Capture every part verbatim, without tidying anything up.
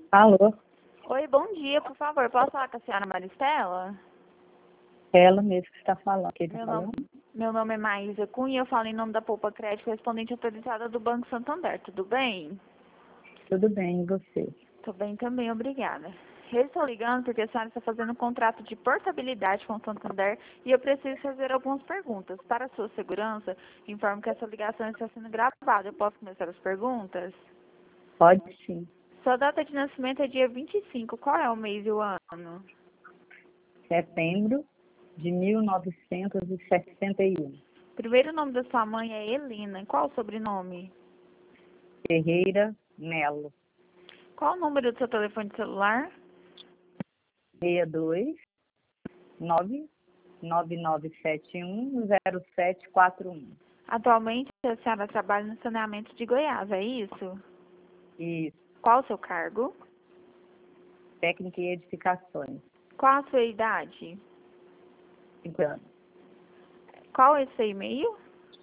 Alô, Oi, bom dia, por favor, posso falar com a senhora Maristela? ela mesmo que está falando. Quem está Meu nome, falando? meu nome é Maísa Cunha e eu falo em nome da Poupa Crédito, correspondente autorizada do Banco Santander, tudo bem? Tudo bem, e você? Tudo bem também, obrigada. Eu estou ligando porque a senhora está fazendo um contrato de portabilidade com o Santander e eu preciso fazer algumas perguntas. Para a sua segurança, informo que essa ligação está sendo gravada. Eu posso começar as perguntas? Pode sim. Sua data de nascimento é dia vinte e cinco. Qual é o mês e o ano? Setembro de mil novecentos e sessenta e um. Primeiro nome da sua mãe é Helena. Qual o sobrenome? Ferreira Melo. Qual o número do seu telefone celular? seis dois nove nove nove sete um zero sete quatro um. Atualmente, a senhora trabalha no saneamento de Goiás, é isso? Isso. Qual o seu cargo? Técnica e edificações. Qual a sua idade? cinco anos. Qual é o seu e-mail?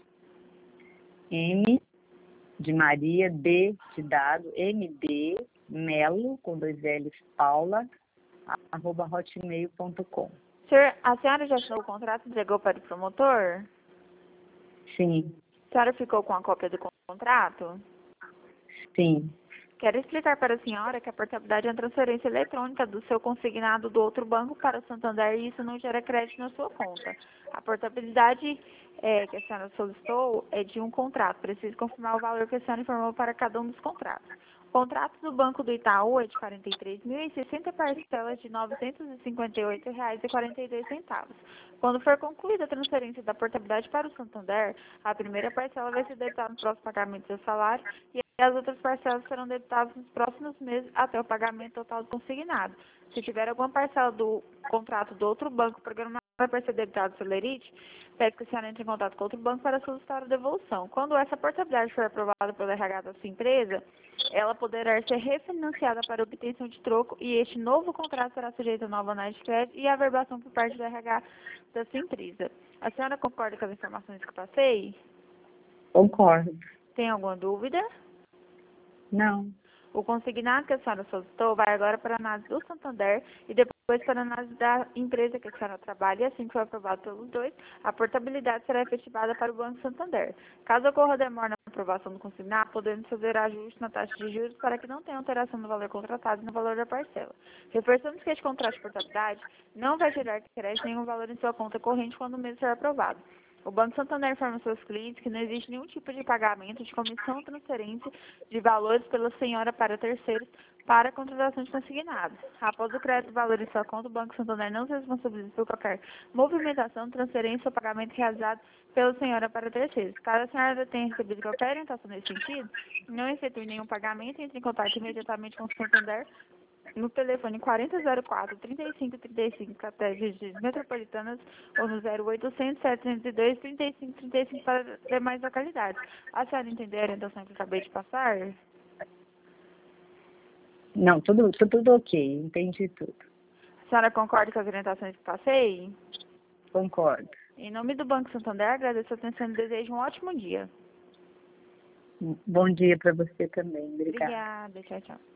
M de Maria, D de dado, M D, Melo, com dois L's, Paula, arroba hotmail ponto com. Senhor, a senhora já assinou o contrato e entregou para o promotor? Sim, A senhora ficou com a cópia do contrato? sim. Quero explicar para a senhora que a portabilidade é uma transferência eletrônica do seu consignado do outro banco para o Santander e isso não gera crédito na sua conta. A portabilidade é, que a senhora solicitou é de um contrato. Preciso confirmar o valor que a senhora informou para cada um dos contratos. O contrato do Banco do Itaú é de quarenta e três mil e sessenta parcelas de novecentos e cinquenta e oito reais e quarenta e dois centavos. Quando for concluída a transferência da portabilidade para o Santander, a primeira parcela vai ser debitada no próximo pagamento do seu salário e as outras parcelas serão debitadas nos próximos meses até o pagamento total do consignado. Se tiver alguma parcela do contrato do outro banco programada para ser debitado Celerite, pede que a senhora entre em contato com outro banco para solicitar a devolução. Quando essa portabilidade for aprovada pelo R H da sua empresa, ela poderá ser refinanciada para obtenção de troco e este novo contrato será sujeito a nova análise de crédito e averbação por parte do R H da sua empresa. A senhora concorda com as informações que eu passei? Concordo. Tem alguma dúvida? Não. O consignado que a senhora solicitou vai agora para a análise do Santander e depois para a análise da empresa que a senhora trabalha e assim que for aprovado pelos dois, a portabilidade será efetivada para o Banco Santander. Caso ocorra demora na aprovação do consignado, podemos fazer ajuste na taxa de juros para que não tenha alteração no valor contratado e no valor da parcela. Reforçamos que este contrato de portabilidade não vai gerar crédito nenhum valor em sua conta corrente quando o mesmo for aprovado. O Banco Santander informa aos seus clientes que não existe nenhum tipo de pagamento de comissão ou transferência de valores pela senhora para terceiros para a contratação de consignados. Após o crédito do valor em sua conta, o Banco Santander não se responsabiliza por qualquer movimentação, transferência ou pagamento realizado pela senhora para terceiros. Caso a senhora tenha recebido qualquer orientação nesse sentido, não efetue nenhum pagamento, entre em contato imediatamente com o Santander no telefone quarenta zero quatro, trinta e cinco trinta e cinco até regiões metropolitanas ou no zero oitocentos, setecentos e dois, trinta e cinco trinta e cinco para demais localidades. A senhora entendeu a orientação que eu acabei de passar? Não, tudo, tudo, tudo ok, entendi tudo. A senhora concorda com as orientações que passei? Concordo. Em nome do Banco Santander, agradeço a atenção e desejo um ótimo dia. Bom dia para você também. Obrigada. Obrigada, tchau, tchau.